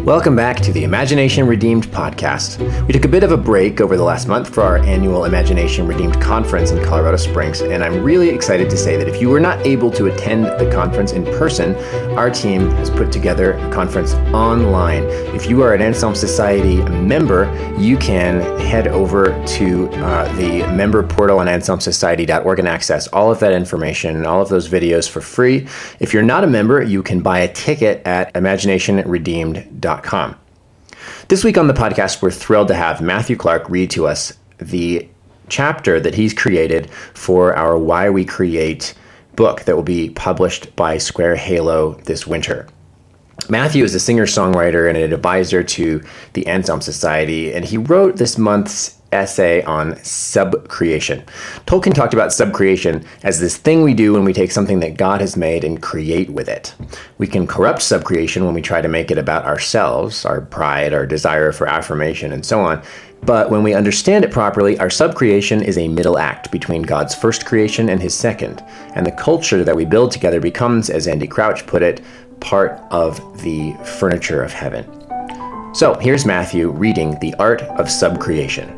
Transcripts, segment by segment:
Welcome back to the Imagination Redeemed podcast. We took a bit of a break over the last month for our annual Imagination Redeemed conference in Colorado Springs, and I'm really excited to say that if you were not able to attend the conference in person, our team has put together a conference online. If you are an Anselm Society member, you can head over to the member portal on anselmsociety.org and access all of that information and all of those videos for free. If you're not a member, you can buy a ticket at imaginationredeemed.com. This week on the podcast, we're thrilled to have Matthew Clark read to us the chapter that he's created for our Why We Create book that will be published by Square Halo this winter. Matthew is a singer-songwriter and an advisor to the Anselm Society, and he wrote this month's essay on subcreation. Tolkien talked about subcreation as this thing we do when we take something that God has made and create with it. We can corrupt subcreation when we try to make it about ourselves, our pride, our desire for affirmation, and so on. But when we understand it properly, our subcreation is a middle act between God's first creation and his second. And the culture that we build together becomes, as Andy Crouch put it, part of the furniture of heaven. So here's Matthew reading The Art of Subcreation.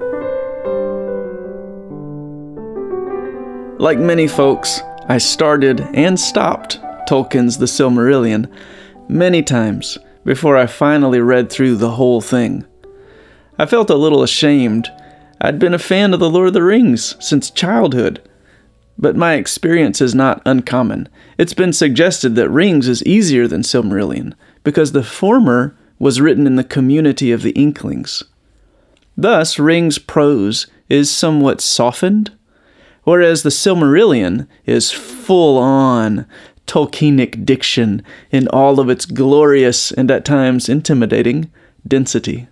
Like many folks, I started and stopped Tolkien's The Silmarillion many times before I finally read through the whole thing. I felt a little ashamed. I'd been a fan of The Lord of the Rings since childhood, but my experience is not uncommon. It's been suggested that Rings is easier than Silmarillion because the former was written in the community of the Inklings. Thus, Rings' prose is somewhat softened, whereas the Silmarillion is full-on Tolkienic diction in all of its glorious and at times intimidating density.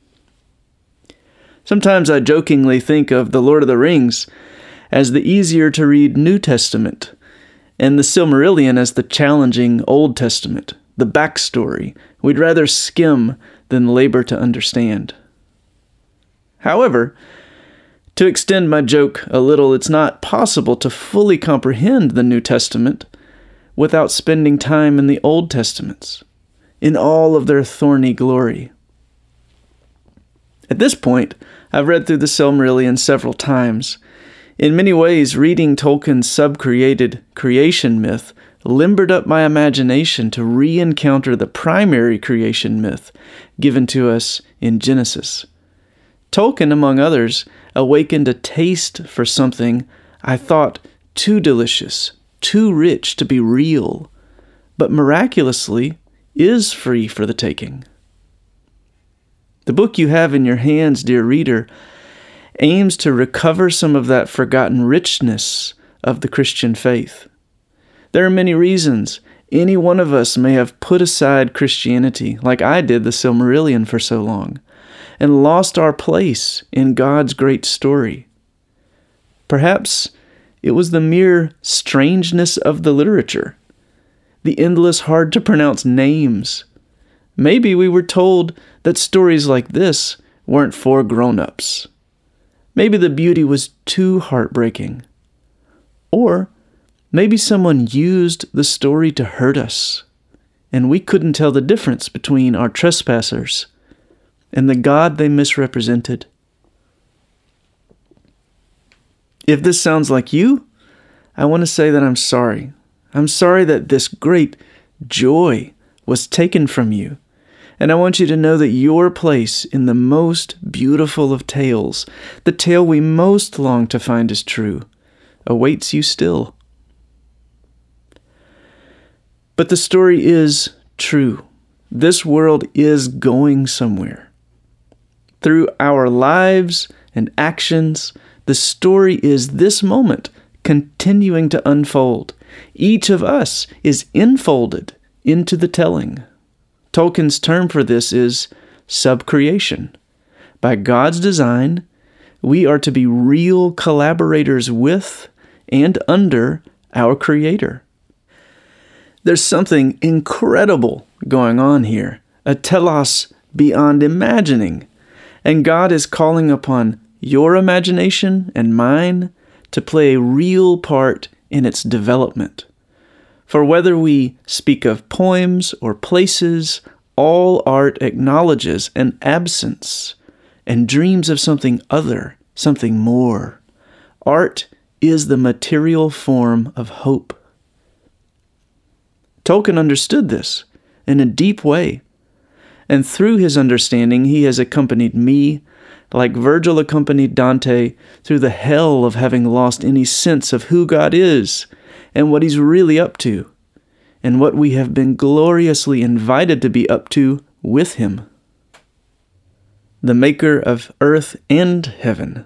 Sometimes I jokingly think of The Lord of the Rings as the easier-to-read New Testament, and the Silmarillion as the challenging Old Testament, the backstory we'd rather skim than labor to understand. However, to extend my joke a little, it's not possible to fully comprehend the New Testament without spending time in the Old Testaments, in all of their thorny glory. At this point, I've read through the Silmarillion several times. In many ways, reading Tolkien's subcreated creation myth limbered up my imagination to re-encounter the primary creation myth given to us in Genesis. Tolkien, among others, awakened a taste for something I thought too delicious, too rich to be real, but miraculously is free for the taking. The book you have in your hands, dear reader, aims to recover some of that forgotten richness of the Christian faith. There are many reasons any one of us may have put aside Christianity, like I did the Silmarillion for so long, and lost our place in God's great story. Perhaps it was the mere strangeness of the literature, the endless hard-to-pronounce names. Maybe we were told that stories like this weren't for grown-ups. Maybe the beauty was too heartbreaking. Or maybe someone used the story to hurt us, and we couldn't tell the difference between our trespassers and the God they misrepresented. If this sounds like you, I want to say that I'm sorry. I'm sorry that this great joy was taken from you. And I want you to know that your place in the most beautiful of tales, the tale we most long to find is true, awaits you still. But the story is true. This world is going somewhere. Through our lives and actions, the story is this moment continuing to unfold. Each of us is enfolded into the telling. Tolkien's term for this is subcreation. By God's design, we are to be real collaborators with and under our Creator. There's something incredible going on here, a telos beyond imagining, and God is calling upon your imagination and mine to play a real part in its development. For whether we speak of poems or places, all art acknowledges an absence and dreams of something other, something more. Art is the material form of hope. Tolkien understood this in a deep way, and through his understanding he has accompanied me, like Virgil accompanied Dante, through the hell of having lost any sense of who God is and what he's really up to, and what we have been gloriously invited to be up to with him. The maker of earth and heaven.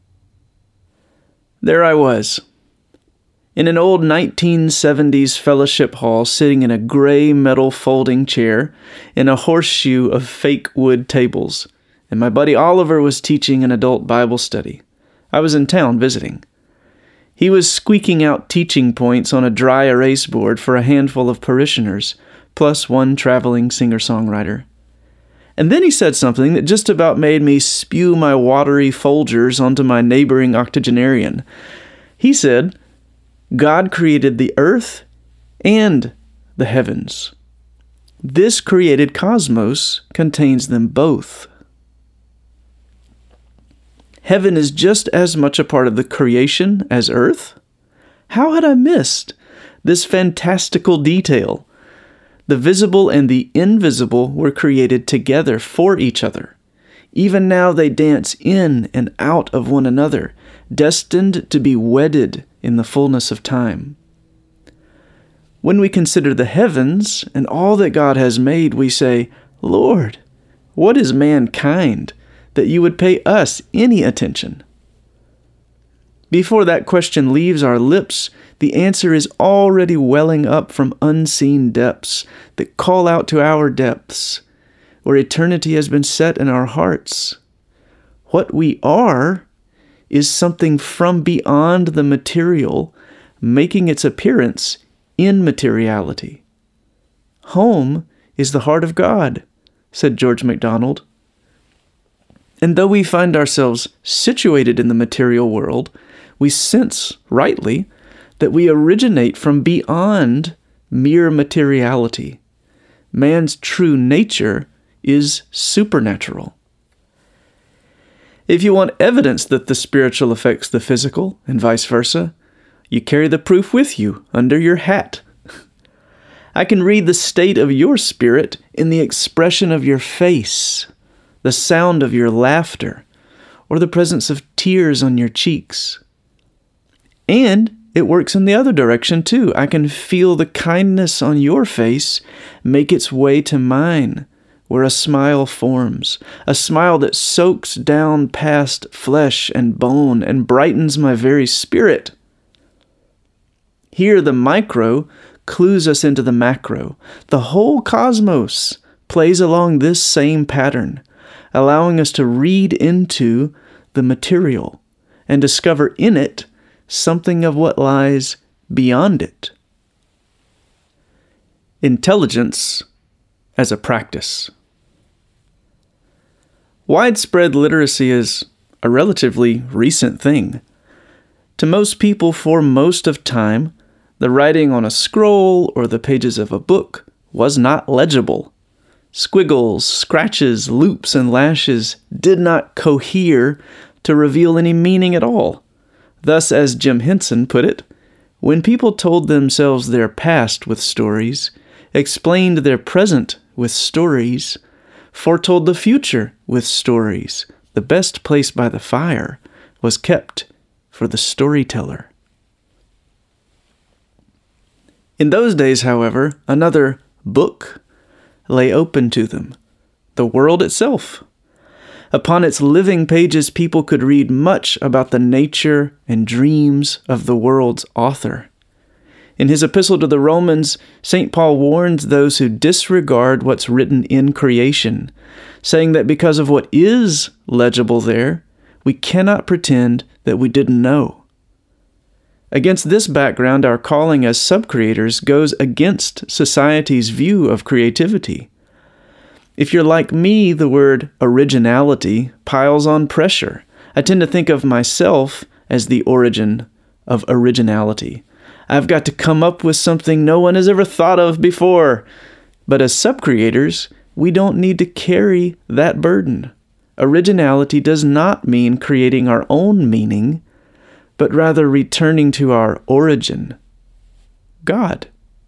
There I was, in an old 1970s fellowship hall, sitting in a gray metal folding chair in a horseshoe of fake wood tables, and my buddy Oliver was teaching an adult Bible study. I was in town visiting. He was squeaking out teaching points on a dry erase board for a handful of parishioners, plus one traveling singer-songwriter. And then he said something that just about made me spew my watery Folgers onto my neighboring octogenarian. He said, God created the earth and the heavens. This created cosmos contains them both. Heaven is just as much a part of the creation as earth? How had I missed this fantastical detail? The visible and the invisible were created together for each other. Even now they dance in and out of one another, destined to be wedded in the fullness of time. When we consider the heavens and all that God has made, we say, Lord, what is mankind that you would pay us any attention? Before that question leaves our lips, the answer is already welling up from unseen depths that call out to our depths, where eternity has been set in our hearts. What we are is something from beyond the material, making its appearance in materiality. Home is the heart of God, said George MacDonald. And though we find ourselves situated in the material world, we sense, rightly, that we originate from beyond mere materiality. Man's true nature is supernatural. If you want evidence that the spiritual affects the physical, and vice versa, you carry the proof with you under your hat. I can read the state of your spirit in the expression of your face, the sound of your laughter, or the presence of tears on your cheeks. And it works in the other direction too. I can feel the kindness on your face make its way to mine, where a smile forms, a smile that soaks down past flesh and bone and brightens my very spirit. Here the micro clues us into the macro. The whole cosmos plays along this same pattern, allowing us to read into the material and discover in it something of what lies beyond it. Intelligence as a practice. Widespread literacy is a relatively recent thing. To most people, for most of time, the writing on a scroll or the pages of a book was not legible. Squiggles, scratches, loops, and lashes did not cohere to reveal any meaning at all. Thus, as Jim Henson put it, when people told themselves their past with stories, explained their present with stories, foretold the future with stories, the best place by the fire was kept for the storyteller. In those days, however, another book lay open to them, the world itself. Upon its living pages, people could read much about the nature and dreams of the world's author. In his epistle to the Romans, St. Paul warns those who disregard what's written in creation, saying that because of what is legible there, we cannot pretend that we didn't know. Against this background, our calling as sub-creators goes against society's view of creativity. If you're like me, the word originality piles on pressure. I tend to think of myself as the origin of originality. I've got to come up with something no one has ever thought of before. But as sub-creators, we don't need to carry that burden. Originality does not mean creating our own meaning, but rather returning to our origin, God.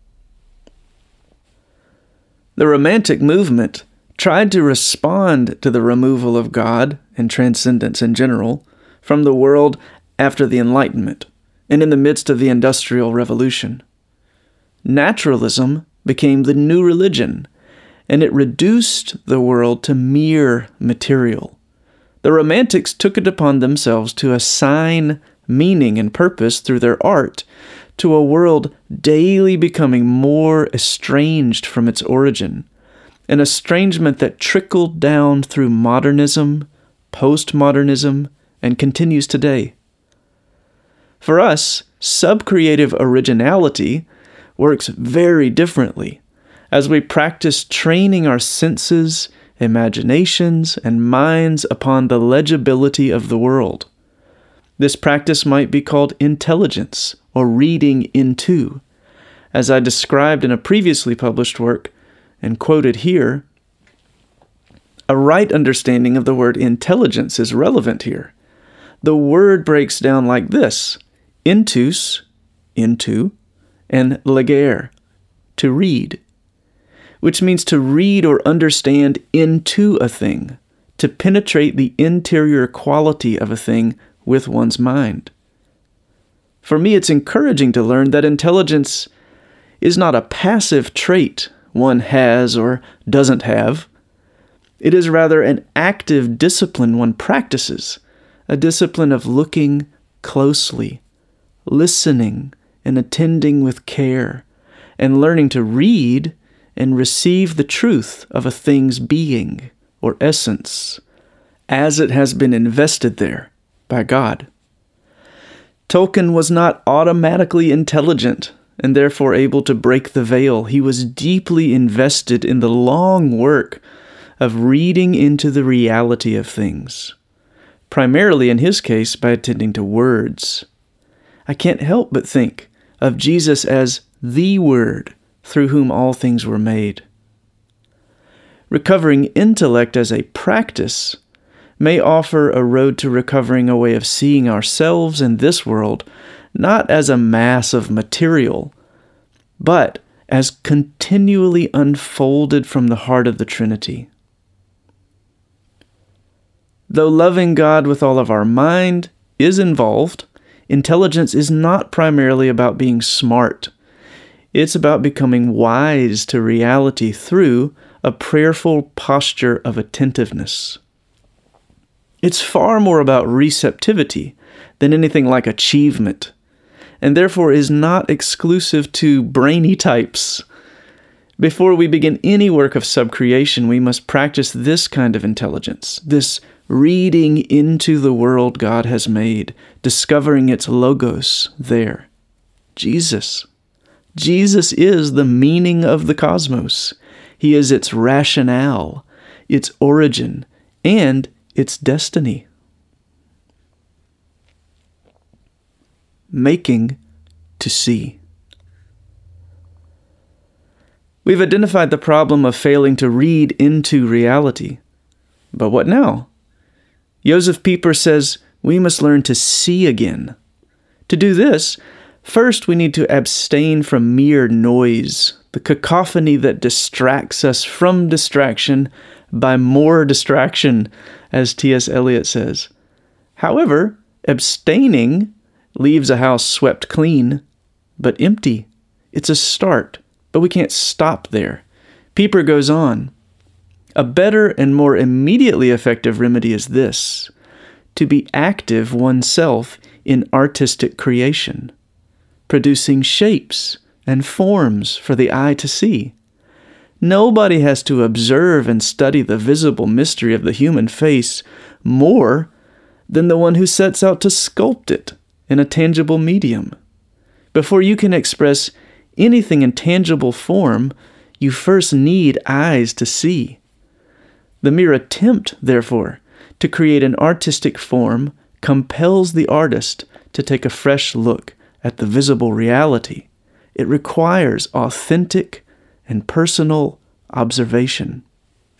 The Romantic movement tried to respond to the removal of God and transcendence in general from the world after the Enlightenment and in the midst of the Industrial Revolution. Naturalism became the new religion, and it reduced the world to mere material. The Romantics took it upon themselves to assign meaning and purpose through their art to a world daily becoming more estranged from its origin, an estrangement that trickled down through modernism, postmodernism, and continues today. For us, subcreative originality works very differently as we practice training our senses, imaginations, and minds upon the legibility of the world. This practice might be called intelligence or reading into. As I described in a previously published work and quoted here, a right understanding of the word intelligence is relevant here. The word breaks down like this: intus, into, and legere, to read, which means to read or understand into a thing, to penetrate the interior quality of a thing with one's mind. For me, it's encouraging to learn that intelligence is not a passive trait one has or doesn't have. It is rather an active discipline one practices, a discipline of looking closely, listening and attending with care, and learning to read and receive the truth of a thing's being or essence as it has been invested there by God. Tolkien was not automatically intelligent and therefore able to break the veil. He was deeply invested in the long work of reading into the reality of things, primarily in his case by attending to words. I can't help but think of Jesus as the Word through whom all things were made. Recovering intellect as a practice may offer a road to recovering a way of seeing ourselves in this world not as a mass of material, but as continually unfolded from the heart of the Trinity. Though loving God with all of our mind is involved, intelligence is not primarily about being smart. It's about becoming wise to reality through a prayerful posture of attentiveness. It's far more about receptivity than anything like achievement, and therefore is not exclusive to brainy types. Before we begin any work of subcreation, we must practice this kind of intelligence, this reading into the world God has made, discovering its logos there. Jesus. Jesus is the meaning of the cosmos. He is its rationale, its origin, and its destiny. Making to see. We've identified the problem of failing to read into reality. But what now? Josef Pieper says we must learn to see again. To do this, first we need to abstain from mere noise, the cacophony that distracts us from distraction by more distraction, as T.S. Eliot says. However, abstaining leaves a house swept clean, but empty. It's a start, but we can't stop there. Pieper goes on. A better and more immediately effective remedy is this: to be active oneself in artistic creation, producing shapes and forms for the eye to see. Nobody has to observe and study the visible mystery of the human face more than the one who sets out to sculpt it in a tangible medium. Before you can express anything in tangible form, you first need eyes to see. The mere attempt, therefore, to create an artistic form compels the artist to take a fresh look at the visible reality. It requires authentic and personal observation.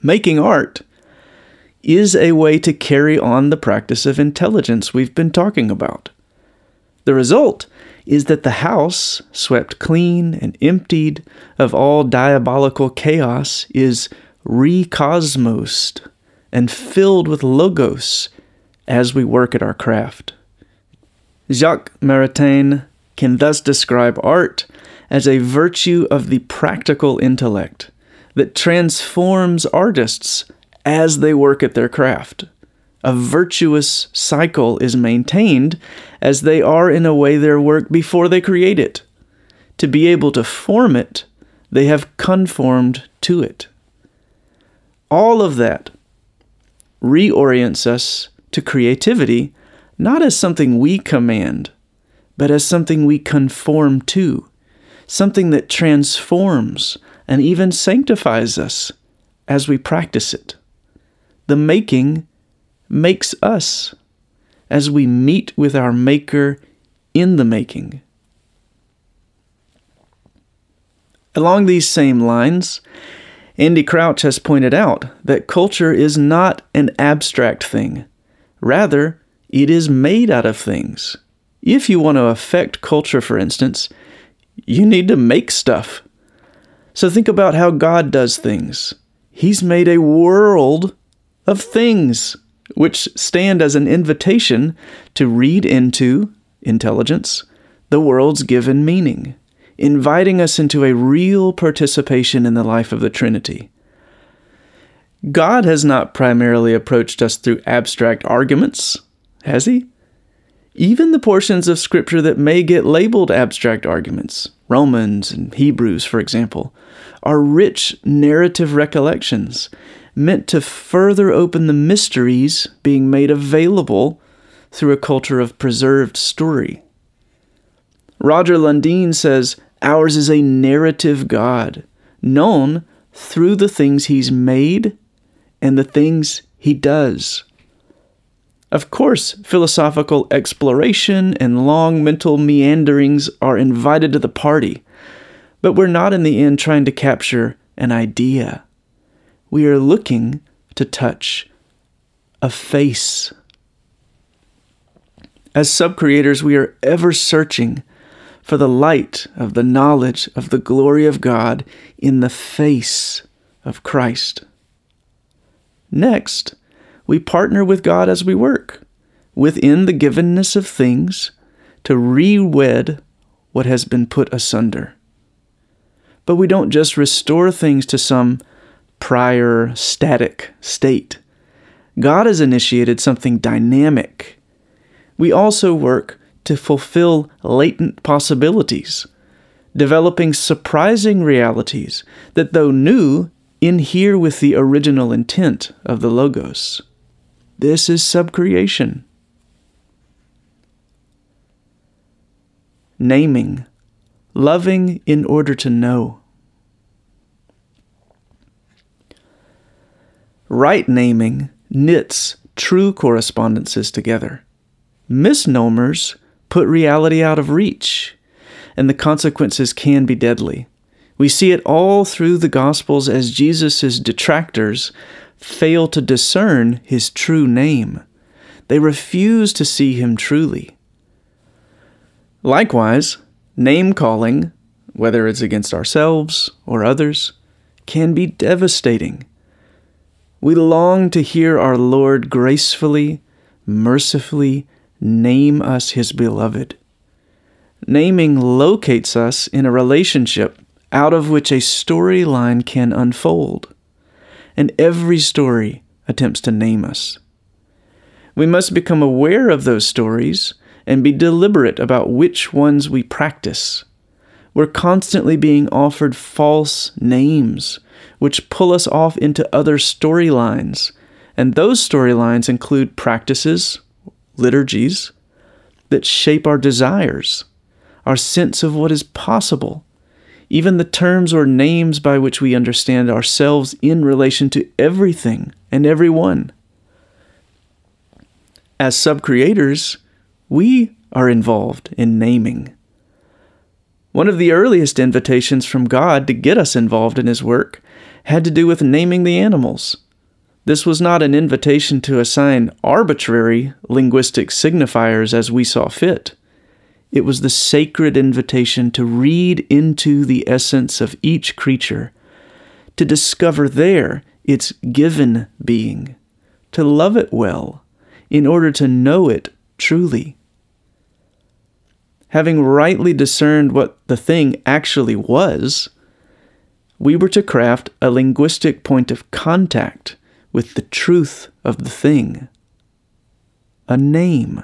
Making art is a way to carry on the practice of intelligence we've been talking about. The result is that the house, swept clean and emptied of all diabolical chaos, is recosmosed and filled with logos as we work at our craft. Jacques Maritain can thus describe art as a virtue of the practical intellect that transforms artists as they work at their craft. A virtuous cycle is maintained as they are in a way their work before they create it. To be able to form it, they have conformed to it. All of that reorients us to creativity, not as something we command, but as something we conform to, something that transforms and even sanctifies us as we practice it. The making makes us as we meet with our Maker in the making. Along these same lines, Andy Crouch has pointed out that culture is not an abstract thing. Rather, it is made out of things. If you want to affect culture, for instance, you need to make stuff. So think about how God does things. He's made a world of things, which stand as an invitation to read into intelligence the world's given meaning, inviting us into a real participation in the life of the Trinity. God has not primarily approached us through abstract arguments, has he? Even the portions of Scripture that may get labeled abstract arguments, Romans and Hebrews, for example, are rich narrative recollections meant to further open the mysteries being made available through a culture of preserved story. Roger Lundeen says, ours is a narrative God, known through the things he's made and the things he does. Of course, philosophical exploration and long mental meanderings are invited to the party, but we're not in the end trying to capture an idea. We are looking to touch a face. As sub-creators, we are ever searching for the light of the knowledge of the glory of God in the face of Christ. Next, we partner with God as we work, within the givenness of things, to re-wed what has been put asunder. But we don't just restore things to some prior static state. God has initiated something dynamic. We also work to fulfill latent possibilities, developing surprising realities that, though new, inhere with the original intent of the Logos. This is subcreation. Naming, loving in order to know. Right naming knits true correspondences together. Misnomers put reality out of reach, and the consequences can be deadly. We see it all through the Gospels as Jesus' detractors fail to discern his true name. They refuse to see him truly. Likewise, name-calling, whether it's against ourselves or others, can be devastating. We long to hear our Lord gracefully, mercifully name us his beloved. Naming locates us in a relationship out of which a storyline can unfold, and every story attempts to name us. We must become aware of those stories and be deliberate about which ones we practice. We're constantly being offered false names, which pull us off into other storylines, and those storylines include practices, liturgies, that shape our desires, our sense of what is possible, even the terms or names by which we understand ourselves in relation to everything and everyone. As sub-creators, we are involved in naming. One of the earliest invitations from God to get us involved in his work had to do with naming the animals. This was not an invitation to assign arbitrary linguistic signifiers as we saw fit. It was the sacred invitation to read into the essence of each creature, to discover there its given being, to love it well, in order to know it truly. Having rightly discerned what the thing actually was, we were to craft a linguistic point of contact with the truth of the thing, a name.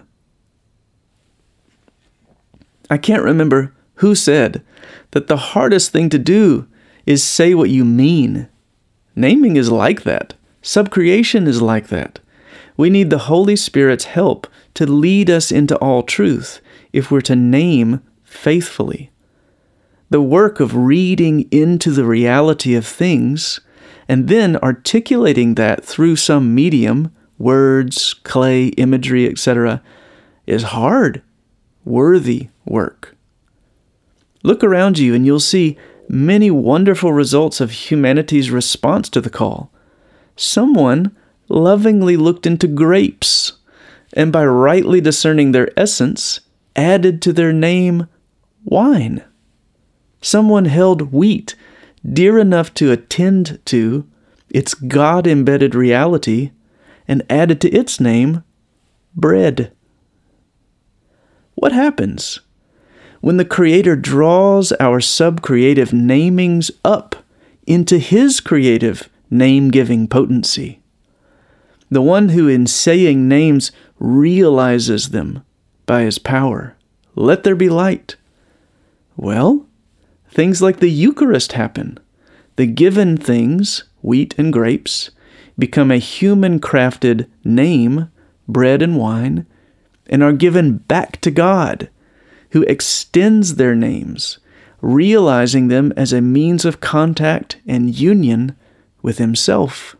I can't remember who said that the hardest thing to do is say what you mean. Naming is like that. Subcreation is like that. We need the Holy Spirit's help to lead us into all truth if we're to name faithfully. The work of reading into the reality of things and then articulating that through some medium, words, clay, imagery, etc., is hard, worthy work. Look around you and you'll see many wonderful results of humanity's response to the call. Someone lovingly looked into grapes, and by rightly discerning their essence, added to their name wine. Someone held wheat dear enough to attend to its God-embedded reality and added to its name bread. What happens when the Creator draws our subcreative namings up into His creative name-giving potency? The one who in saying names realizes them by His power. Let there be light. Well, things like the Eucharist happen. The given things, wheat and grapes, become a human-crafted name, bread and wine, and are given back to God, who extends their names, realizing them as a means of contact and union with Himself.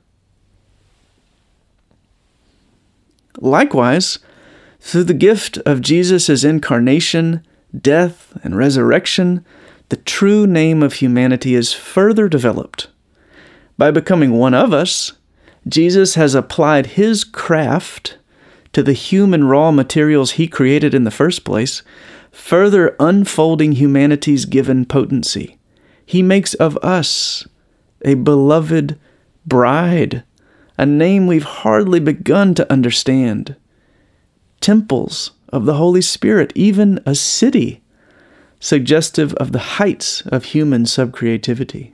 Likewise, through the gift of Jesus' incarnation, death, and resurrection, the true name of humanity is further developed. By becoming one of us, Jesus has applied His craft to the human raw materials He created in the first place, further unfolding humanity's given potency. He makes of us a beloved bride, a name we've hardly begun to understand. Temples of the Holy Spirit, even a city, suggestive of the heights of human subcreativity.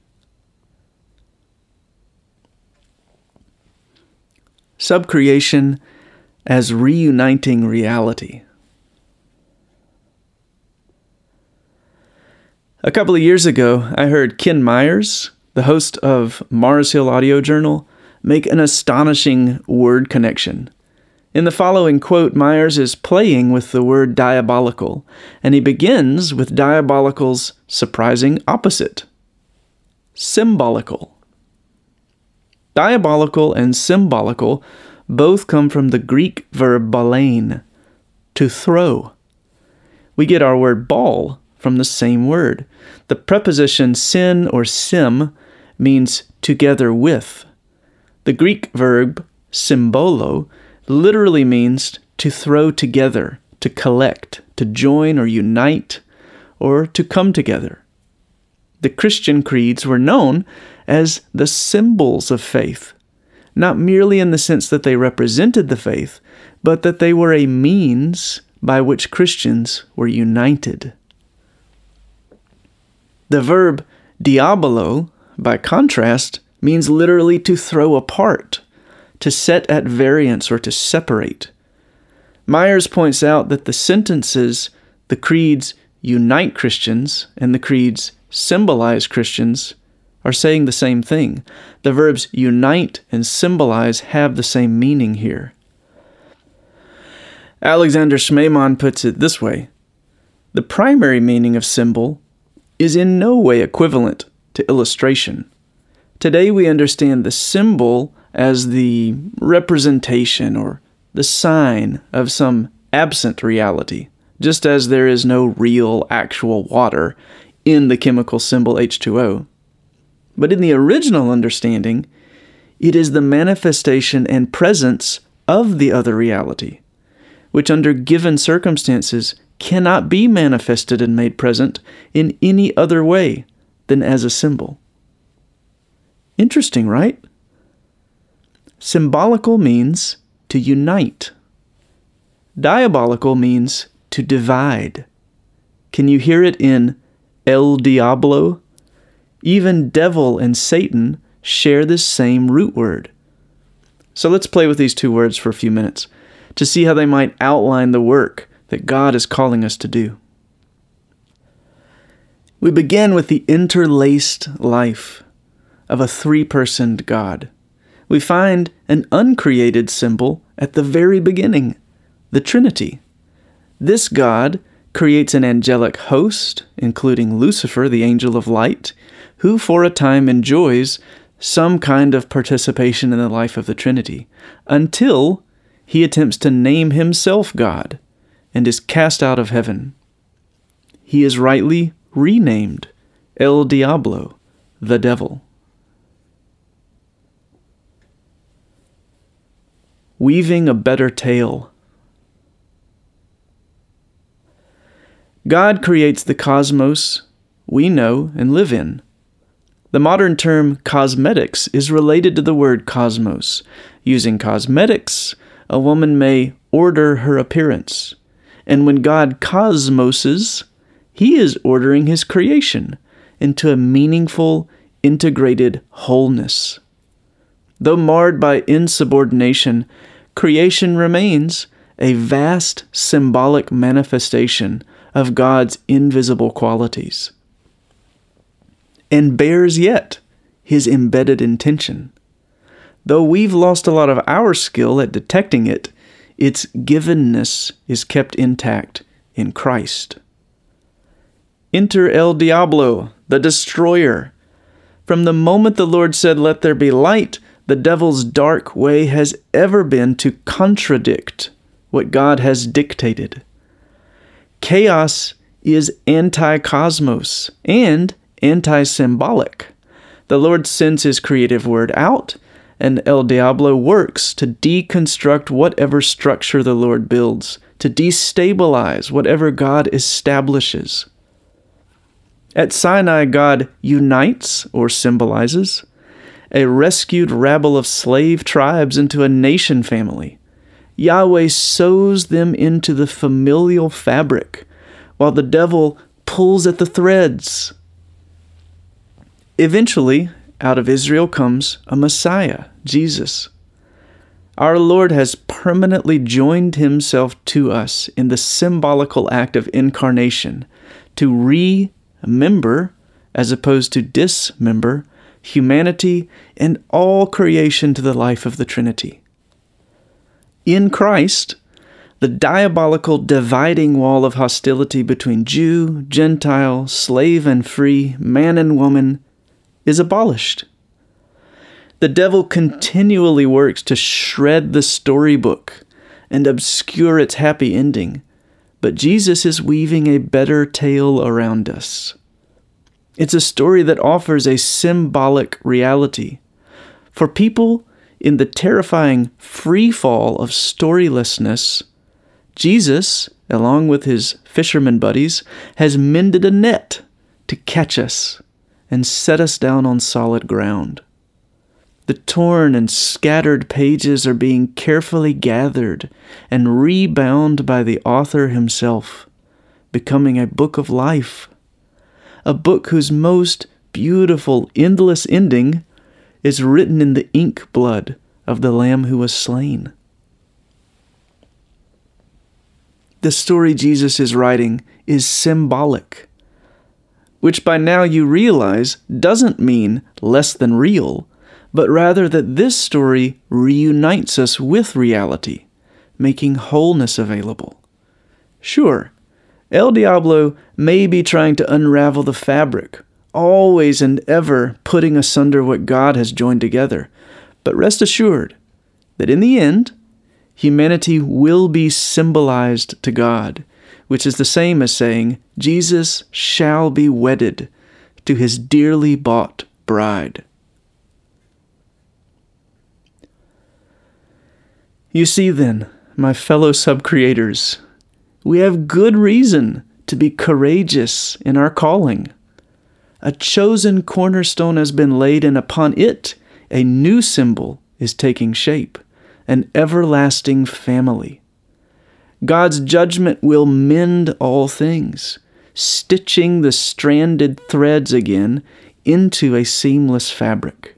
Subcreation as reuniting reality. A couple of years ago, I heard Ken Myers, the host of Mars Hill Audio Journal, make an astonishing word connection. In the following quote, Myers is playing with the word diabolical, and he begins with diabolical's surprising opposite, symbolical. Diabolical and symbolical both come from the Greek verb balein, to throw. We get our word ball from the same word. The preposition syn or sim means together with. The Greek verb symbolo literally means to throw together, to collect, to join or unite, or to come together. The Christian creeds were known as the symbols of faith, not merely in the sense that they represented the faith, but that they were a means by which Christians were united. The verb diabolo, by contrast, means literally to throw apart, to set at variance or to separate. Myers points out that the sentences, the creeds unite Christians and the creeds symbolize Christians, are saying the same thing. The verbs unite and symbolize have the same meaning here. Alexander Schmemann puts it this way: the primary meaning of symbol is in no way equivalent to illustration. Today we understand the symbol as the representation or the sign of some absent reality, just as there is no real, actual water in the chemical symbol H2O. But in the original understanding, it is the manifestation and presence of the other reality, which under given circumstances cannot be manifested and made present in any other way than as a symbol. Interesting, right? Symbolical means to unite. Diabolical means to divide. Can you hear it in El Diablo? Even devil and Satan share this same root word. So let's play with these two words for a few minutes to see how they might outline the work that God is calling us to do. We begin with the interlaced life of a three-personed God. We find an uncreated symbol at the very beginning, the Trinity. This God creates an angelic host, including Lucifer, the angel of light, who for a time enjoys some kind of participation in the life of the Trinity, until he attempts to name himself God and is cast out of heaven. He is rightly renamed El Diablo, the devil. Weaving a better tale. God creates the cosmos we know and live in. The modern term cosmetics is related to the word cosmos. Using cosmetics, a woman may order her appearance. And when God cosmoses, he is ordering his creation into a meaningful, integrated wholeness. Though marred by insubordination, creation remains a vast symbolic manifestation of God's invisible qualities, and bears yet his embedded intention. Though we've lost a lot of our skill at detecting it, its givenness is kept intact in Christ. Enter El Diablo, the destroyer. From the moment the Lord said, "Let there be light," the devil's dark way has ever been to contradict what God has dictated. Chaos is anti-cosmos and anti-symbolic. The Lord sends his creative word out, and El Diablo works to deconstruct whatever structure the Lord builds, to destabilize whatever God establishes. At Sinai, God unites, or symbolizes, a rescued rabble of slave tribes into a nation family. Yahweh sews them into the familial fabric, while the devil pulls at the threads. Eventually, out of Israel comes a Messiah, Jesus. Our Lord has permanently joined himself to us in the symbolical act of incarnation to remember, as opposed to dismember, humanity and all creation to the life of the Trinity. In Christ, the diabolical dividing wall of hostility between Jew, Gentile, slave and free, man and woman is abolished. The devil continually works to shred the storybook and obscure its happy ending, but Jesus is weaving a better tale around us. It's a story that offers a symbolic reality. For people in the terrifying free fall of storylessness, Jesus, along with his fisherman buddies, has mended a net to catch us and set us down on solid ground. The torn and scattered pages are being carefully gathered and rebound by the author himself, becoming a book of life. A book whose most beautiful, endless ending is written in the ink blood of the Lamb who was slain. The story Jesus is writing is symbolic, which by now you realize doesn't mean less than real, but rather that this story reunites us with reality, making wholeness available. Sure, El Diablo may be trying to unravel the fabric, always and ever putting asunder what God has joined together. But rest assured that in the end, humanity will be symbolized to God, which is the same as saying Jesus shall be wedded to his dearly bought bride. You see then, my fellow sub-creators, we have good reason to be courageous in our calling. A chosen cornerstone has been laid, and upon it a new symbol is taking shape, an everlasting family. God's judgment will mend all things, stitching the stranded threads again into a seamless fabric.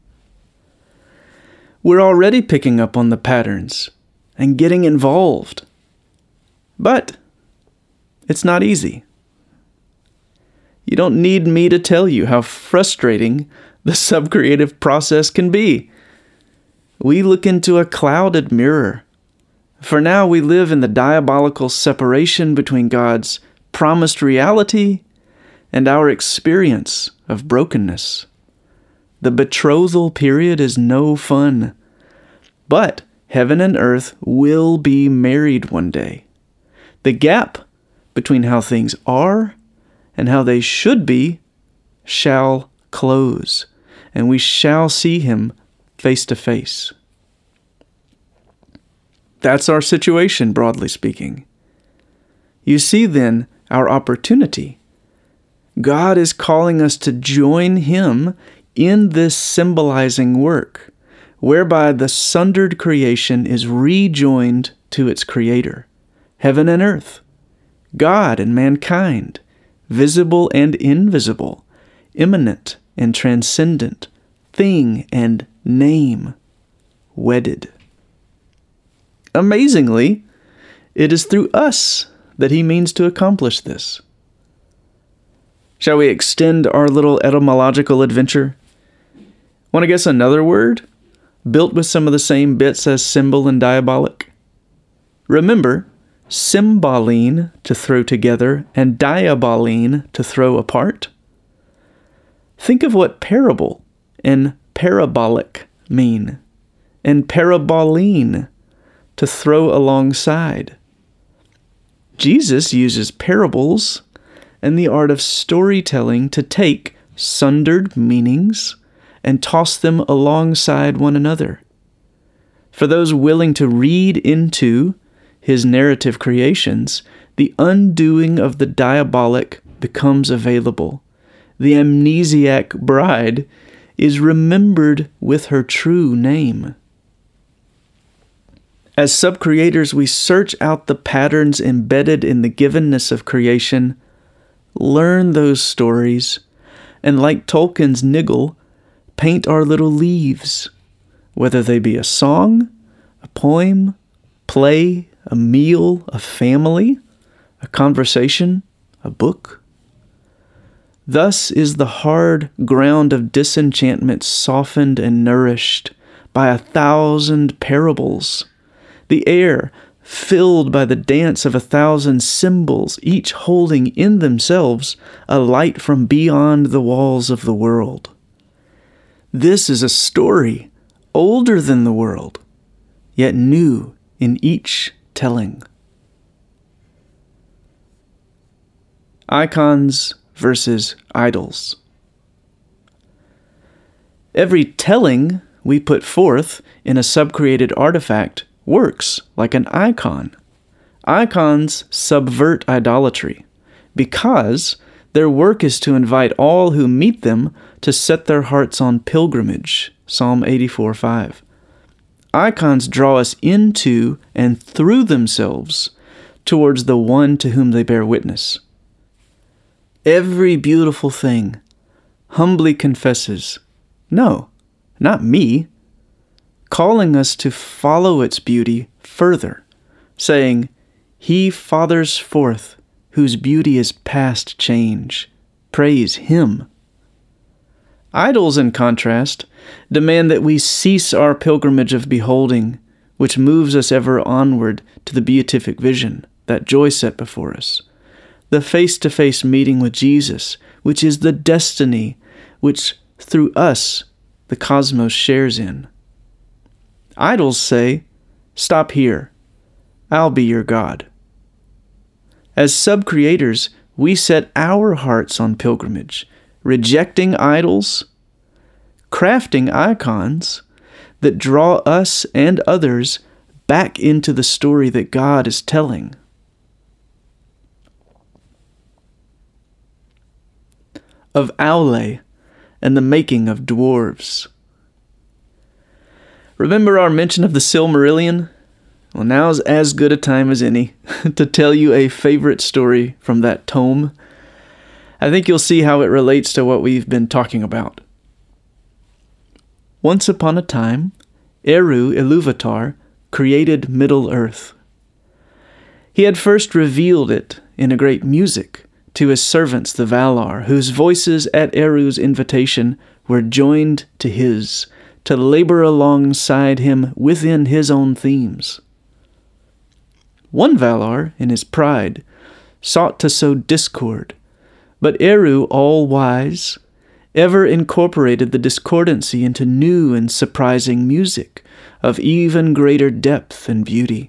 We're already picking up on the patterns and getting involved. But it's not easy. You don't need me to tell you how frustrating the subcreative process can be. We look into a clouded mirror. For now, we live in the diabolical separation between God's promised reality and our experience of brokenness. The betrothal period is no fun, but heaven and earth will be married one day. The gap between how things are and how they should be shall close, and we shall see Him face to face. That's our situation, broadly speaking. You see then our opportunity. God is calling us to join Him in this symbolizing work, whereby the sundered creation is rejoined to its Creator, heaven and earth, God and mankind, visible and invisible, immanent and transcendent, thing and name, wedded. Amazingly, it is through us that He means to accomplish this. Shall we extend our little etymological adventure? Want to guess another word, built with some of the same bits as symbol and diabolic? Remember, cymbaline, to throw together, and diaboline, to throw apart. Think of what parable and parabolic mean, and paraboline, to throw alongside. Jesus uses parables and the art of storytelling to take sundered meanings and toss them alongside one another. For those willing to read into His narrative creations, the undoing of the diabolic becomes available. The amnesiac bride is remembered with her true name. As subcreators, we search out the patterns embedded in the givenness of creation, learn those stories, and like Tolkien's Nigel, paint our little leaves, whether they be a song, a poem, play, a meal, a family, a conversation, a book. Thus is the hard ground of disenchantment softened and nourished by 1,000 parables, the air filled by the dance of 1,000 symbols, each holding in themselves a light from beyond the walls of the world. This is a story older than the world, yet new in each telling. Icons versus idols. Every telling we put forth in a subcreated artifact works like an icon. Icons subvert idolatry because their work is to invite all who meet them to set their hearts on pilgrimage. Psalm 84:5. Icons draw us into and through themselves towards the one to whom they bear witness. Every beautiful thing humbly confesses, "No, not me," calling us to follow its beauty further, saying, "He fathers forth, whose beauty is past change. Praise Him." Idols, in contrast, demand that we cease our pilgrimage of beholding, which moves us ever onward to the beatific vision, that joy set before us, the face-to-face meeting with Jesus, which is the destiny which through us the cosmos shares in. Idols say, "Stop here. I'll be your God." As sub-creators, we set our hearts on pilgrimage, rejecting idols crafting icons that draw us and others back into the story that God is telling. Of Aule and the making of dwarves. Remember our mention of the Silmarillion? Well, now's as good a time as any to tell you a favorite story from that tome. I think you'll see how it relates to what we've been talking about. Once upon a time, Eru Iluvatar created Middle-earth. He had first revealed it in a great music to his servants the Valar, whose voices at Eru's invitation were joined to his, to labor alongside him within his own themes. One Valar, in his pride, sought to sow discord, but Eru, all-wise, ever incorporated the discordancy into new and surprising music of even greater depth and beauty.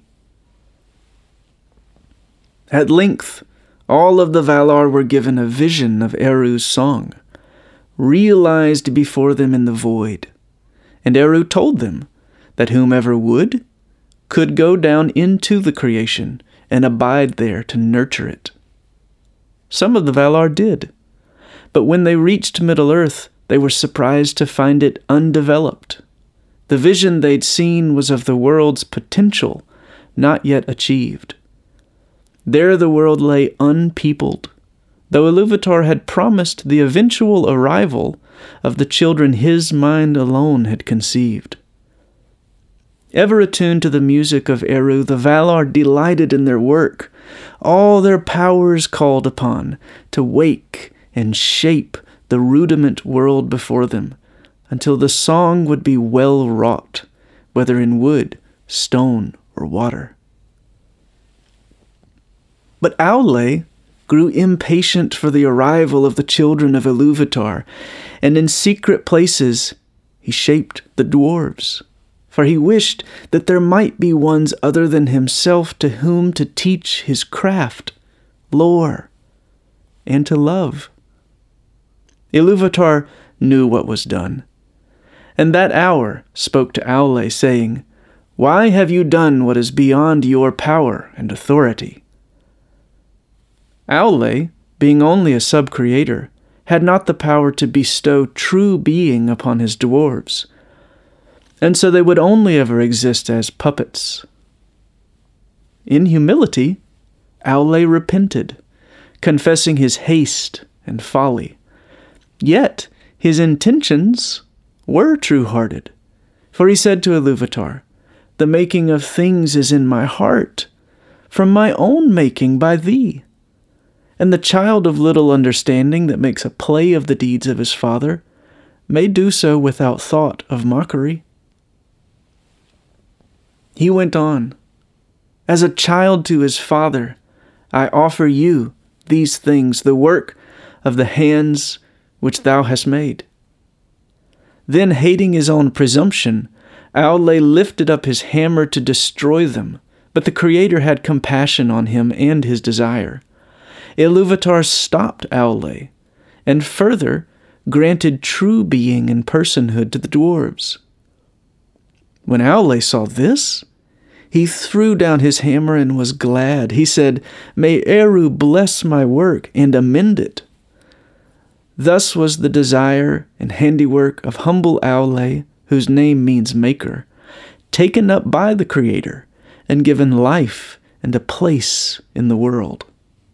At length, all of the Valar were given a vision of Eru's song, realized before them in the void, and Eru told them that whomever would could go down into the creation and abide there to nurture it. Some of the Valar did, but when they reached Middle-earth, they were surprised to find it undeveloped. The vision they'd seen was of the world's potential, not yet achieved. There the world lay unpeopled, though Iluvatar had promised the eventual arrival of the children his mind alone had conceived. Ever attuned to the music of Eru, the Valar delighted in their work, all their powers called upon to wake and shape the rudiment world before them, until the song would be well wrought, whether in wood, stone, or water. But Aule grew impatient for the arrival of the children of Iluvatar, and in secret places he shaped the dwarves, for he wished that there might be ones other than himself to whom to teach his craft, lore, and to love. Iluvatar knew what was done, and that hour spoke to Aule, saying, "Why have you done what is beyond your power and authority?" Aule, being only a sub-creator, had not the power to bestow true being upon his dwarves, and so they would only ever exist as puppets. In humility, Aule repented, confessing his haste and folly. Yet his intentions were true-hearted, for he said to Iluvatar, "The making of things is in my heart, from my own making by thee. And the child of little understanding that makes a play of the deeds of his father may do so without thought of mockery." He went on, "As a child to his father, I offer you these things, the work of the hands which thou hast made." Then, hating his own presumption, Aule lifted up his hammer to destroy them, but the Creator had compassion on him and his desire. Iluvatar stopped Aule, and further granted true being and personhood to the dwarves. When Aule saw this, he threw down his hammer and was glad. He said, "May Eru bless my work and amend it." Thus was the desire and handiwork of humble Aule, whose name means maker, taken up by the Creator and given life and a place in the world.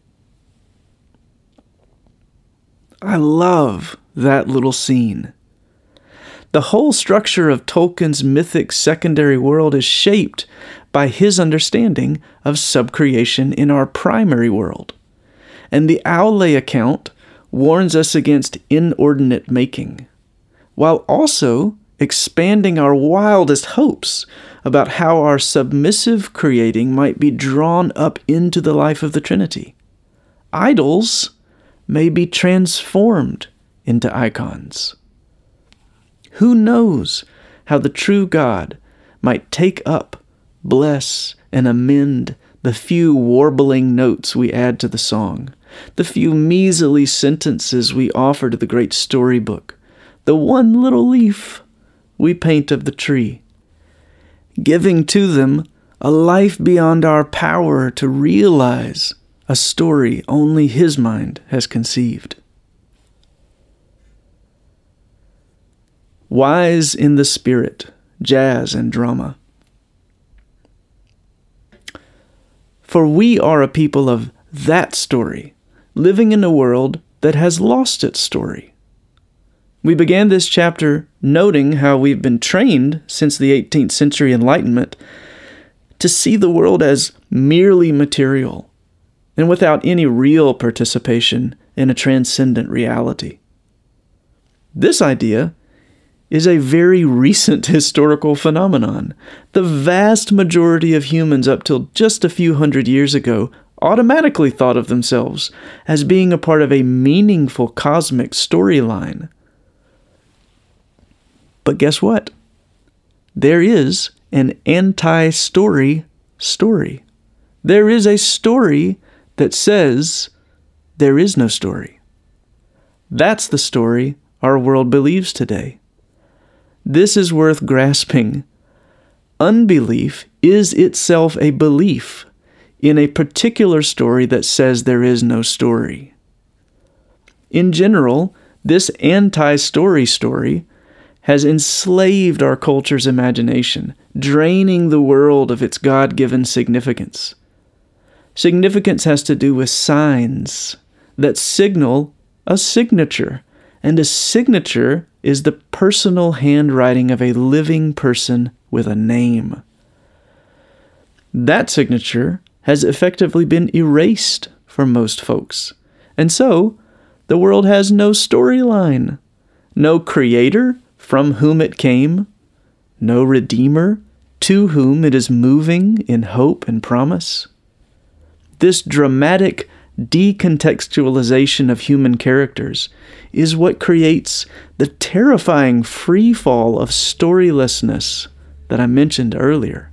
I love that little scene. The whole structure of Tolkien's mythic secondary world is shaped by his understanding of subcreation in our primary world. And the Aule account warns us against inordinate making, while also expanding our wildest hopes about how our submissive creating might be drawn up into the life of the Trinity. Idols may be transformed into icons. Who knows how the true God might take up, bless, and amend the few warbling notes we add to the song, the few measly sentences we offer to the great storybook, the one little leaf we paint of the tree, giving to them a life beyond our power to realize, a story only His mind has conceived. Wise in the spirit, jazz and drama. For we are a people of that story, living in a world that has lost its story. We began this chapter noting how we've been trained since the 18th century Enlightenment to see the world as merely material and without any real participation in a transcendent reality. This idea is a very recent historical phenomenon. The vast majority of humans up till just a few hundred years ago automatically thought of themselves as being a part of a meaningful cosmic storyline. But guess what? There is an anti-story story. There is a story that says there is no story. That's the story our world believes today. This is worth grasping. Unbelief is itself a belief in a particular story that says there is no story. In general, this anti-story story has enslaved our culture's imagination, draining the world of its God-given significance. Significance has to do with signs that signal a signature, and a signature is the personal handwriting of a living person with a name. That signature has effectively been erased for most folks. And so, the world has no storyline, no creator from whom it came, no redeemer to whom it is moving in hope and promise. This dramatic decontextualization of human characters is what creates the terrifying free fall of storylessness that I mentioned earlier.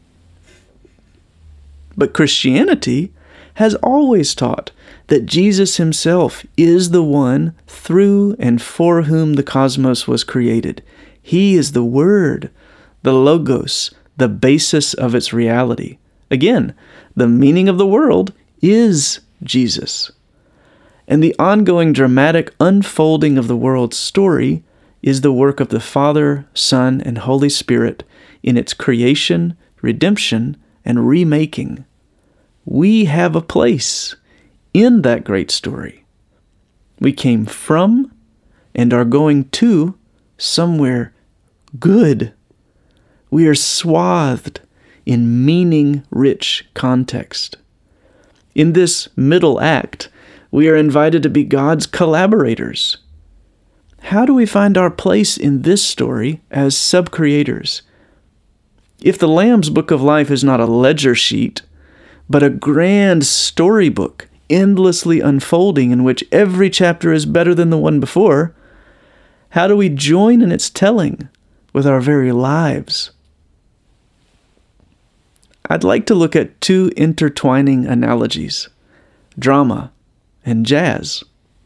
But Christianity has always taught that Jesus Himself is the one through and for whom the cosmos was created. He is the Word, the Logos, the basis of its reality. Again, the meaning of the world is Jesus. And the ongoing dramatic unfolding of the world's story is the work of the Father, Son, and Holy Spirit in its creation, redemption, and remaking. We have a place in that great story. We came from and are going to somewhere good. We are swathed in meaning-rich context. In this middle act, we are invited to be God's collaborators. How do we find our place in this story as sub-creators? If the Lamb's Book of Life is not a ledger sheet, but a grand storybook endlessly unfolding in which every chapter is better than the one before, how do we join in its telling with our very lives? I'd like to look at two intertwining analogies, drama and jazz.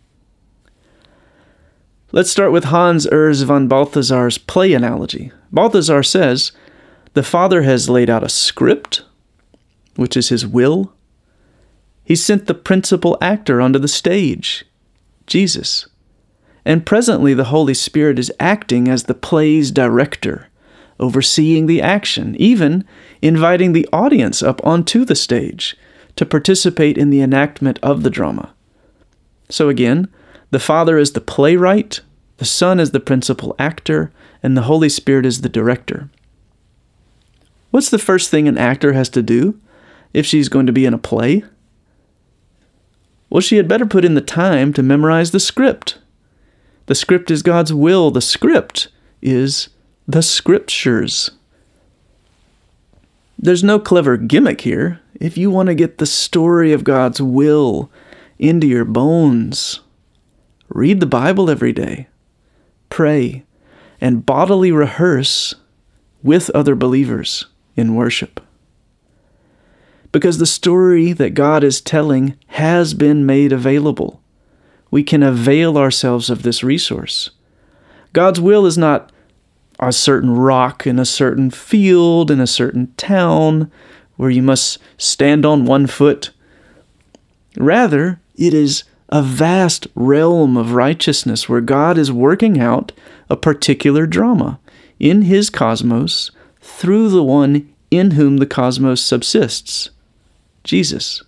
Let's start with Hans Urs von Balthasar's play analogy. Balthasar says, the Father has laid out a script, which is His will. He sent the principal actor onto the stage, Jesus. And presently the Holy Spirit is acting as the play's director, overseeing the action, even inviting the audience up onto the stage to participate in the enactment of the drama. So again, the Father is the playwright, the Son is the principal actor, and the Holy Spirit is the director. What's the first thing an actor has to do if she's going to be in a play? Well, she had better put in the time to memorize the script. The script is God's will. The script is the Scriptures. There's no clever gimmick here. If you want to get the story of God's will into your bones, read the Bible every day, pray, and bodily rehearse with other believers in worship. Because the story that God is telling has been made available. We can avail ourselves of this resource. God's will is not a certain rock in a certain field in a certain town where you must stand on one foot. Rather, it is a vast realm of righteousness where God is working out a particular drama in his cosmos through the one in whom the cosmos subsists, Jesus.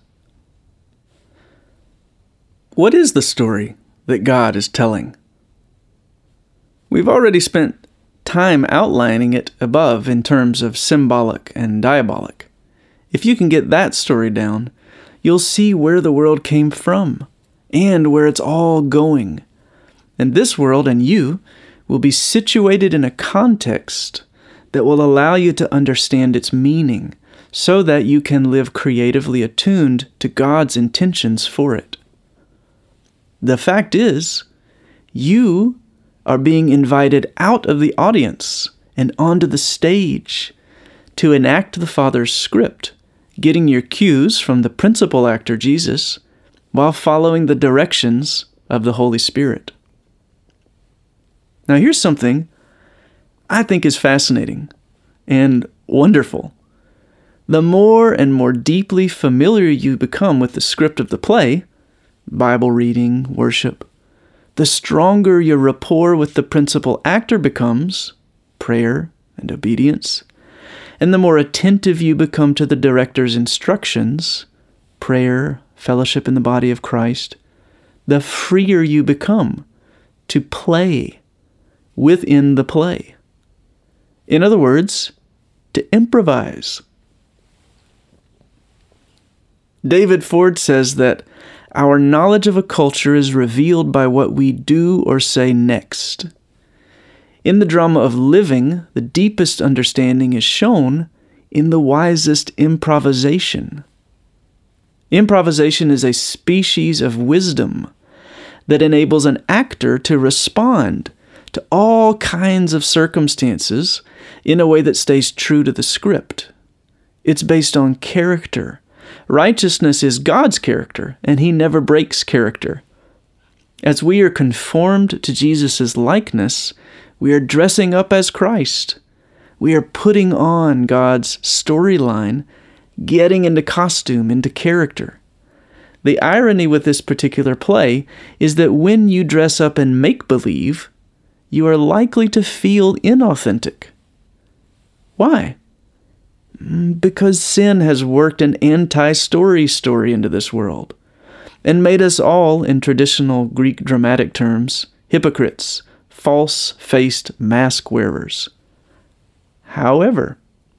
What is the story that God is telling? We've already spent time outlining it above in terms of symbolic and diabolic. If you can get that story down, you'll see where the world came from and where it's all going. And this world and you will be situated in a context that will allow you to understand its meaning so that you can live creatively attuned to God's intentions for it. The fact is, you are being invited out of the audience and onto the stage to enact the Father's script, getting your cues from the principal actor, Jesus, while following the directions of the Holy Spirit. Now here's something I think is fascinating and wonderful. The more and more deeply familiar you become with the script of the play, Bible reading, worship, the stronger your rapport with the principal actor becomes, prayer and obedience, and the more attentive you become to the director's instructions, prayer, fellowship in the body of Christ, the freer you become to play within the play. In other words, to improvise. David Ford says that our knowledge of a culture is revealed by what we do or say next. In the drama of living, the deepest understanding is shown in the wisest improvisation. Improvisation is a species of wisdom that enables an actor to respond to all kinds of circumstances in a way that stays true to the script. It's based on character. Righteousness is God's character, and he never breaks character. As we are conformed to Jesus' likeness, we are dressing up as Christ. We are putting on God's storyline, getting into costume, into character. The irony with this particular play is that when you dress up in make-believe, you are likely to feel inauthentic. Why? Because sin has worked an anti-story story into this world and made us all, in traditional Greek dramatic terms, hypocrites, false-faced mask wearers. However,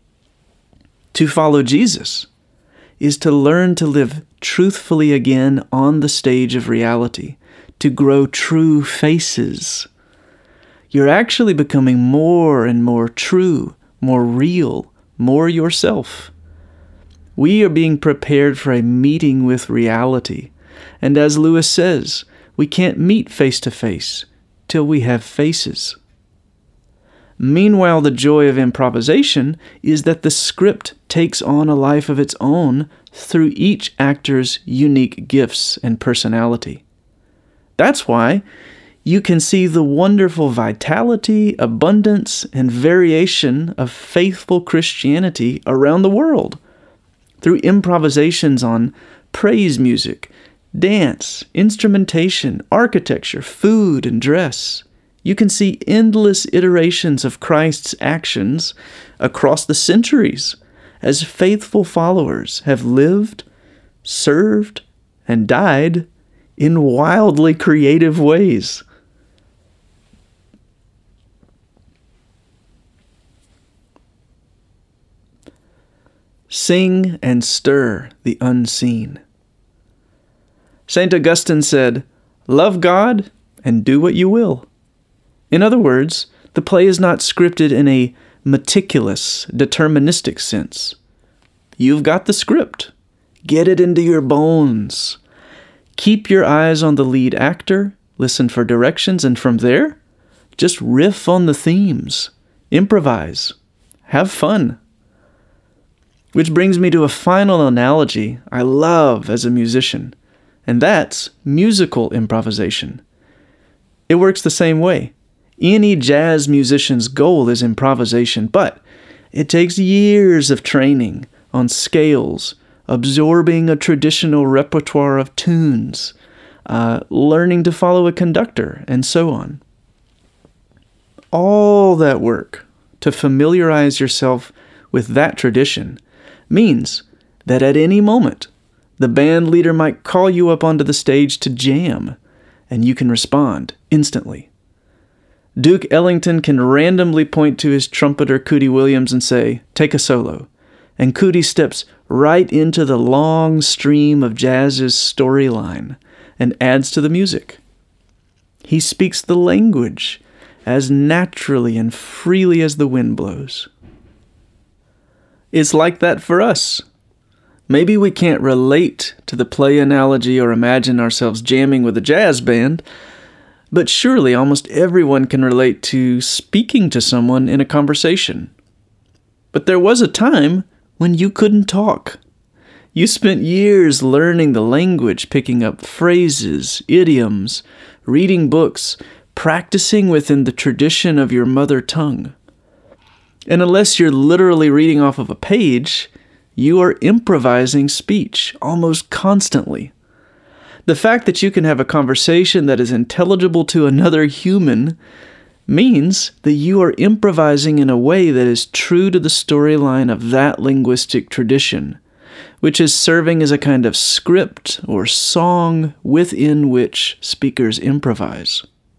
to follow Jesus is to learn to live truthfully again on the stage of reality, to grow true faces. You're actually becoming more and more true, more real, more yourself. We are being prepared for a meeting with reality. And as Lewis says, we can't meet face to face till we have faces. Meanwhile, the joy of improvisation is that the script takes on a life of its own through each actor's unique gifts and personality. That's why you can see the wonderful vitality, abundance, and variation of faithful Christianity around the world through improvisations on praise music, dance, instrumentation, architecture, food, and dress. You can see endless iterations of Christ's actions across the centuries as faithful followers have lived, served, and died in wildly creative ways. Sing and stir the unseen. St. Augustine said, "Love God and do what you will." In other words, the play is not scripted in a meticulous, deterministic sense. You've got the script. Get it into your bones. Keep your eyes on the lead actor, listen for directions, and from there, just riff on the themes. Improvise. Have fun. Which brings me to a final analogy I love as a musician, and that's musical improvisation. It works the same way. Any jazz musician's goal is improvisation, but it takes years of training on scales, absorbing a traditional repertoire of tunes, learning to follow a conductor, and so on. All that work to familiarize yourself with that tradition means that at any moment, the band leader might call you up onto the stage to jam, and you can respond instantly. Duke Ellington can randomly point to his trumpeter Cootie Williams and say, "Take a solo," and Cootie steps right into the long stream of jazz's storyline and adds to the music. He speaks the language as naturally and freely as the wind blows. It's like that for us. Maybe we can't relate to the play analogy or imagine ourselves jamming with a jazz band, but surely almost everyone can relate to speaking to someone in a conversation. But there was a time when you couldn't talk. You spent years learning the language, picking up phrases, idioms, reading books, practicing within the tradition of your mother tongue. And unless you're literally reading off of a page, you are improvising speech almost constantly. The fact that you can have a conversation that is intelligible to another human means that you are improvising in a way that is true to the storyline of that linguistic tradition, which is serving as a kind of script or song within which speakers improvise.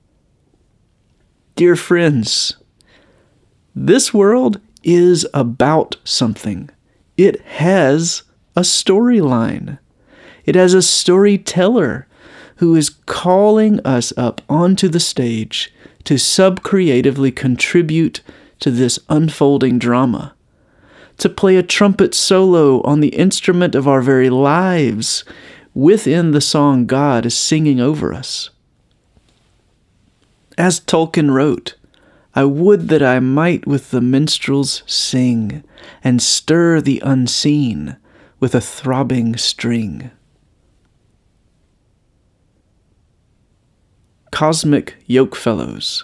Dear friends, this world is about something. It has a storyline. It has a storyteller who is calling us up onto the stage to sub-creatively contribute to this unfolding drama, to play a trumpet solo on the instrument of our very lives within the song God is singing over us. As Tolkien wrote, "I would that I might with the minstrels sing, and stir the unseen with a throbbing string." Cosmic Yokefellows.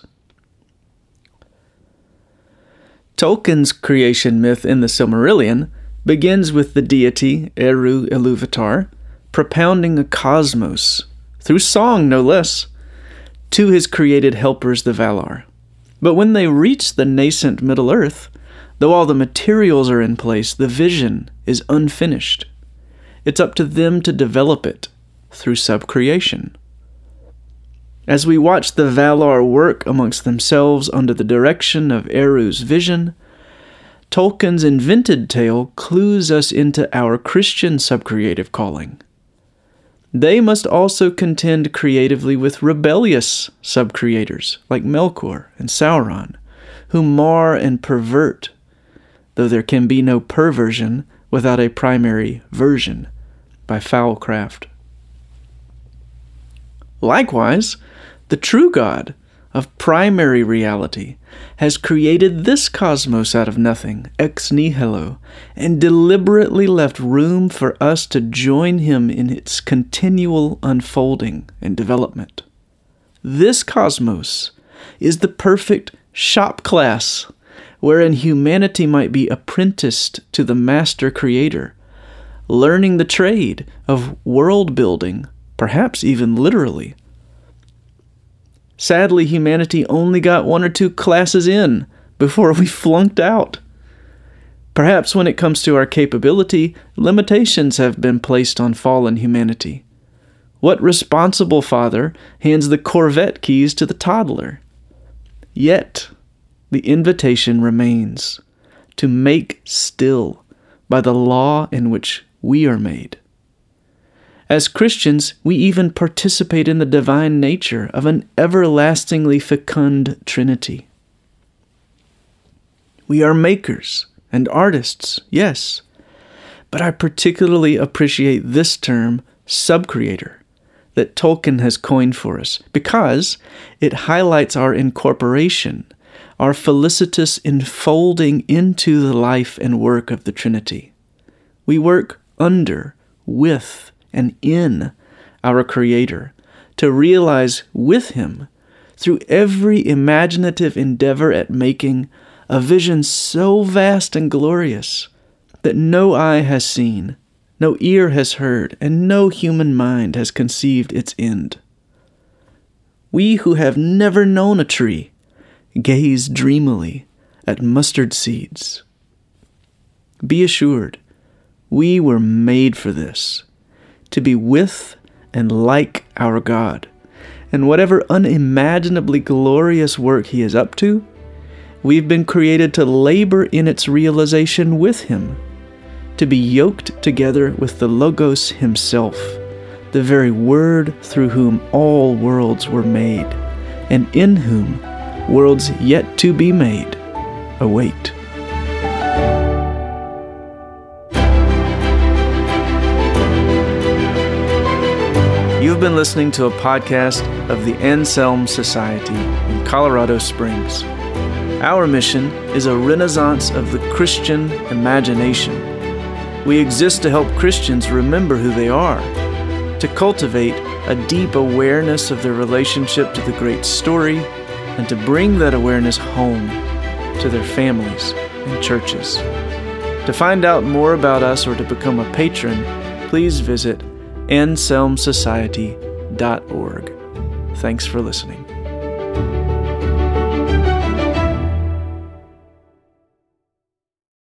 Tolkien's creation myth in the Silmarillion begins with the deity Eru Ilúvatar propounding a cosmos, through song no less, to his created helpers the Valar. But when they reach the nascent Middle-earth, though all the materials are in place, the vision is unfinished. It's up to them to develop it through subcreation. As we watch the Valar work amongst themselves under the direction of Eru's vision, Tolkien's invented tale clues us into our Christian subcreative calling. They must also contend creatively with rebellious subcreators like Melkor and Sauron, who mar and pervert, though there can be no perversion without a primary version by foul craft. Likewise, the true God of primary reality has created this cosmos out of nothing, ex nihilo, and deliberately left room for us to join him in its continual unfolding and development. This cosmos is the perfect shop class wherein humanity might be apprenticed to the master creator, learning the trade of world building, perhaps even literally. Sadly, humanity only got 1 or 2 classes in before we flunked out. Perhaps when it comes to our capability, limitations have been placed on fallen humanity. What responsible father hands the Corvette keys to the toddler? Yet, the invitation remains to make still by the law in which we are made. As Christians, we even participate in the divine nature of an everlastingly fecund Trinity. We are makers and artists, yes, but I particularly appreciate this term, subcreator, that Tolkien has coined for us, because it highlights our incorporation, our felicitous enfolding into the life and work of the Trinity. We work under, with, and in our Creator to realize with Him through every imaginative endeavor at making a vision so vast and glorious that no eye has seen, no ear has heard, and no human mind has conceived its end. We who have never known a tree gaze dreamily at mustard seeds. Be assured, we were made for this, to be with and like our God, and whatever unimaginably glorious work He is up to, we've been created to labor in its realization with Him, to be yoked together with the Logos Himself, the very Word through whom all worlds were made, and in whom worlds yet to be made await. You've been listening to a podcast of the Anselm Society in Colorado Springs. Our mission is a renaissance of the Christian imagination. We exist to help Christians remember who they are, to cultivate a deep awareness of their relationship to the great story, and to bring that awareness home to their families and churches. To find out more about us or to become a patron, please visit anselmsociety.org. Thanks for listening.